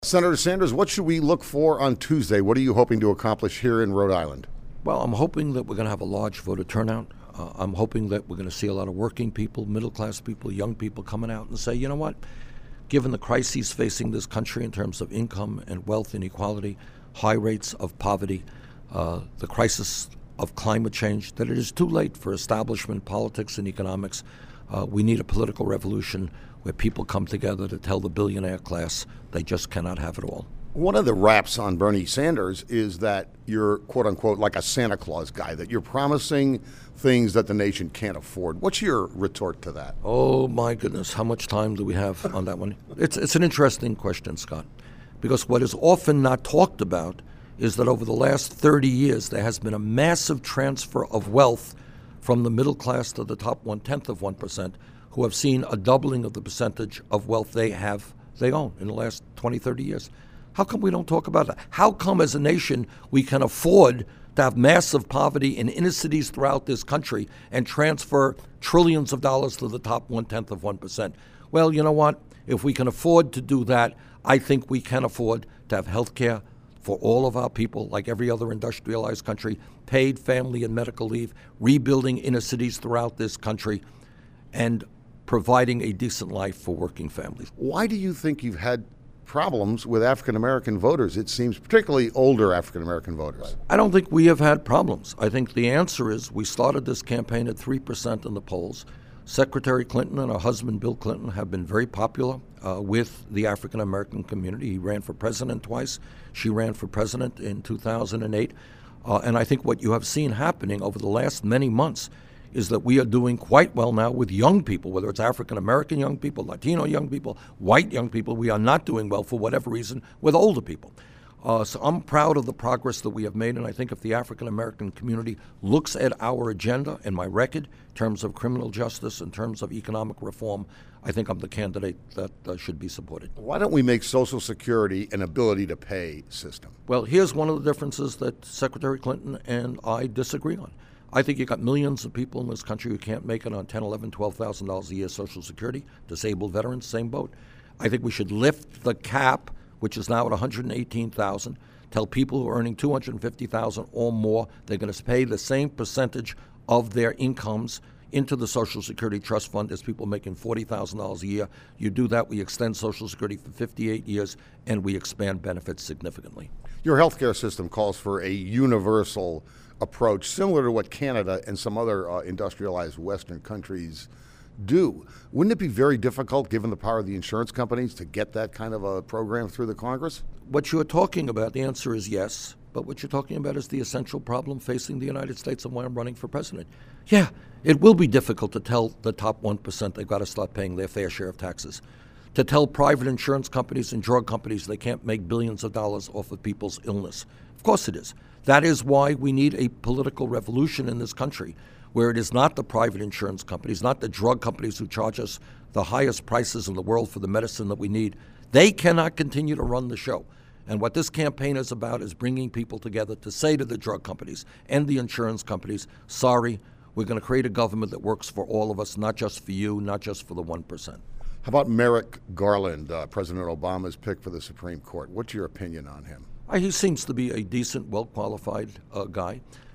Senator Sanders, what should we look for on Tuesday? What are you hoping to accomplish here in Rhode Island? Well, I'm hoping that we're going to have a large voter turnout. I'm hoping that we're going to see a lot of working people, middle-class people, young people coming out and say, you know what, given the crises facing this country in terms of income and wealth inequality, high rates of poverty, the crisis of climate change, that it is too late for establishment politics and economics. We need a political revolution where people come together to tell the billionaire class they just cannot have it all. One of the raps on Bernie Sanders is that you're, quote unquote, like a Santa Claus guy, that you're promising things that the nation can't afford. What's your retort to that? Oh, my goodness. How much time do we have on that one? It's an interesting question, Scott, because what is often not talked about is that over the last 30 years, there has been a massive transfer of wealth from the middle class to the top 1/10 of 1%, who have seen a doubling of the percentage of wealth they own in the last 20, 30 years. How come we don't talk about that? How come as a nation we can afford to have massive poverty in inner cities throughout this country and transfer trillions of dollars to the top 1/10 of 1%? Well, you know what? If we can afford to do that, I think we can afford to have health care for all of our people, like every other industrialized country, paid family and medical leave, rebuilding inner cities throughout this country, and providing a decent life for working families. Why do you think you've had problems with African-American voters? It seems particularly older African-American voters. I don't think we have had problems. I think the answer is we started this campaign at 3% in the polls. Secretary Clinton and her husband, Bill Clinton, have been very popular with the African-American community. He ran for president twice. She ran for president in 2008. And I think what you have seen happening over the last many months is that we are doing quite well now with young people, whether it's African-American young people, Latino young people, white young people. We are not doing well, for whatever reason, with older people. So I'm proud of the progress that we have made, and I think if the African-American community looks at our agenda and my record in terms of criminal justice, in terms of economic reform, I think I'm the candidate that should be supported. Why don't we make Social Security an ability to pay system? Well, here's one of the differences that Secretary Clinton and I disagree on. I think you've got millions of people in this country who can't make it on $10,000, $11,000, $12,000 a year Social Security. Disabled veterans, same boat. I think we should lift the cap, which is now at $118,000. Tell people who are earning $250,000 or more they're going to pay the same percentage of their incomes into the Social Security Trust Fund as people making $40,000 a year. You do that, we extend Social Security for 58 years, and we expand benefits significantly. Your healthcare system calls for a universal approach, similar to what Canada and some other industrialized Western countries do. Wouldn't it be very difficult, given the power of the insurance companies, to get that kind of a program through the Congress? What you're talking about, the answer is yes, but what you're talking about is the essential problem facing the United States and why I'm running for president. Yeah, it will be difficult to tell the top 1% they've got to start paying their fair share of taxes, to tell private insurance companies and drug companies they can't make billions of dollars off of people's illness. Of course it is. That is why we need a political revolution in this country, where it is not the private insurance companies, not the drug companies who charge us the highest prices in the world for the medicine that we need. They cannot continue to run the show. And what this campaign is about is bringing people together to say to the drug companies and the insurance companies, sorry, we're going to create a government that works for all of us, not just for you, not just for the 1%. How about Merrick Garland, President Obama's pick for the Supreme Court? What's your opinion on him? He seems to be a decent, well-qualified guy.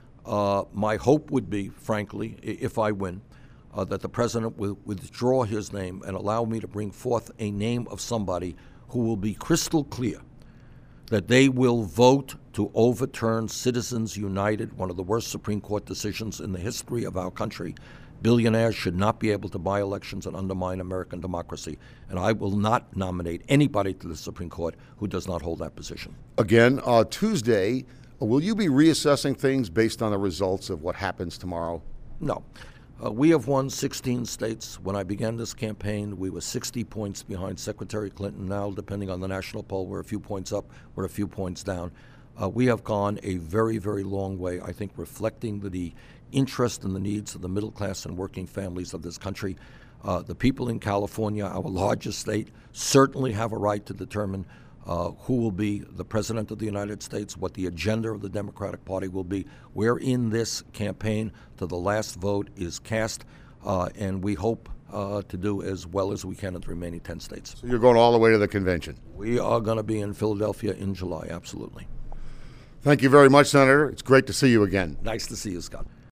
My hope would be, frankly, if I win, that the president will withdraw his name and allow me to bring forth a name of somebody who will be crystal clear that they will vote to overturn Citizens United, one of the worst Supreme Court decisions in the history of our country. Billionaires should not be able to buy elections and undermine American democracy. And I will not nominate anybody to the Supreme Court who does not hold that position. Again, Tuesday, will you be reassessing things based on the results of what happens tomorrow? No. We have won 16 states. When I began this campaign, we were 60 points behind Secretary Clinton. Now, depending on the national poll, we're a few points up, we're a few points down. We have gone a very, very long way, I think, reflecting the interest and the needs of the middle class and working families of this country. The people in California, our largest state, certainly have a right to determine who will be the president of the United States, what the agenda of the Democratic Party will be. We're in this campaign till the last vote is cast, and we hope to do as well as we can in the remaining 10 states. So you're going all the way to the convention. We are going to be in Philadelphia in July, absolutely. Thank you very much, Senator. It's great to see you again. Nice to see you, Scott.